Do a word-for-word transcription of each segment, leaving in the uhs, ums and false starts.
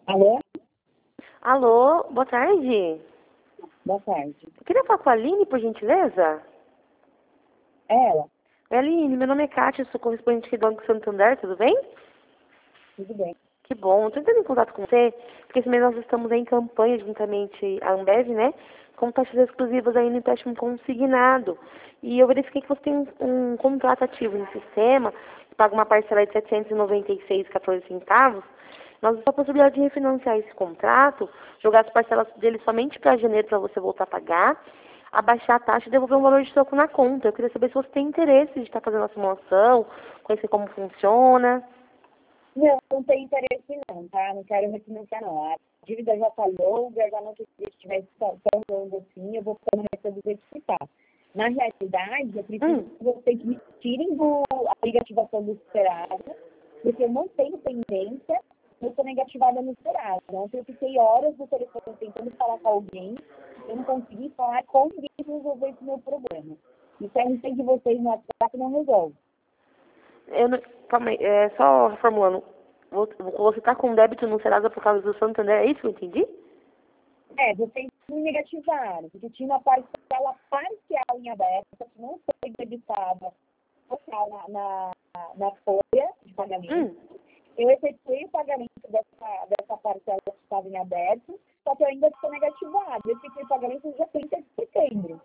Alô? Alô, boa tarde. Boa tarde. Eu queria falar com a Aline, por gentileza. É ela? Oi, Aline, meu nome é Kátia, sou correspondente aqui do Banco Santander, tudo bem? Tudo bem. Que bom. Estou entrando em contato com você, porque esse mês nós estamos em campanha, juntamente à Ambev, né? Com taxas exclusivas aí no empréstimo consignado. E eu verifiquei que você tem um, um contrato ativo no sistema, que paga uma parcela de setecentos e noventa e seis reais e quatorze centavos. Nós temos a possibilidade de refinanciar esse contrato, jogar as parcelas dele somente para janeiro para você voltar a pagar, abaixar a taxa e devolver um valor de troco na conta. Eu queria saber se você tem interesse de estar fazendo a simulação, conhecer como funciona. Não, não tenho interesse não, tá? Não quero refinanciar não. A dívida já falhou, o vergamento que estivesse tão longo assim, eu vou ficar no resto do certificado. Na realidade, eu preciso Hum. que vocês me tirem do, a negativação do Serasa, porque eu não tenho pendência, eu sou negativada no Serasa. Ontem eu fiquei horas no telefone tentando falar com alguém, eu não consegui falar com ninguém para resolver esse meu problema. E se a gente tem de vocês no WhatsApp, não resolve. Eu não, calma aí, é, só reformulando. Vo- Você está com débito no Serasa por causa do Santander, é isso que eu entendi? É, vocês me negativaram, porque tinha uma parcela parcial em aberto, que não foi debitada total na, na, na folha de pagamento. Hum. Eu efetuei o pagamento dessa, dessa parcela que estava em aberto, só que eu ainda estou negativado. Eu efetuei o pagamento no dia trinta de setembro.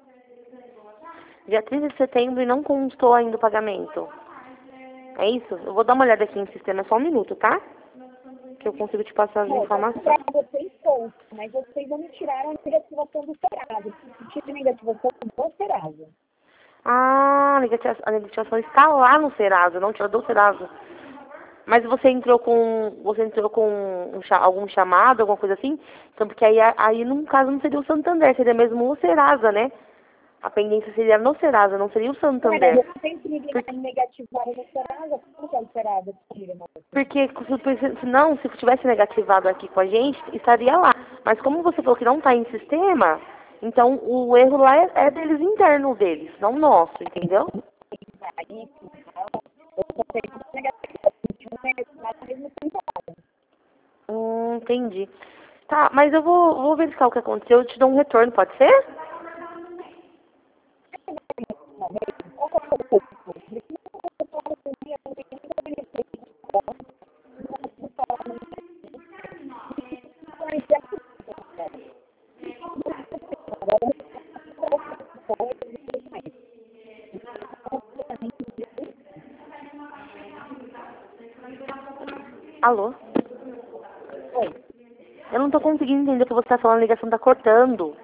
Dia trinta de setembro e não constou ainda o pagamento. É isso? Eu vou dar uma olhada aqui no sistema, só um minuto, tá? Que eu consigo te passar as Não, informações. para vocês pouco, mas vocês não me tiraram a negativação do Serasa. Eu preciso de negativação do Serasa. Ah, a negativa- a negociação está lá no Serasa, não tirou do Serasa. Mas você entrou com. Você entrou com um cha- algum chamado, alguma coisa assim? Então, porque aí, aí no caso não seria o Santander, seria mesmo o Serasa, né? A pendência seria no Serasa, não seria o Ué, mas Santander. eu sempre me Por- negativaram no Serasa. Como que é o Serasa que tira, moça? Porque se se não, se tivesse negativado aqui com a gente, estaria lá. Mas como você falou que não está em sistema, então o erro lá é, é deles interno deles, não nosso, entendeu? Aí, eu só sei que é negativo. Eu não negativado mesmo sem pagar. Hum, entendi. Tá, mas eu vou, vou verificar o que aconteceu, eu te dou um retorno, pode ser? Qual que é o seu custo? Porque não é só você vir, eu não tenho nem benefício de conta, não consigo falar muito mais de aqui. Agora, eu não posso coisa e tudo mais. Alô? Oi, Eu não tô conseguindo entender o que você tá falando, a ligação tá cortando.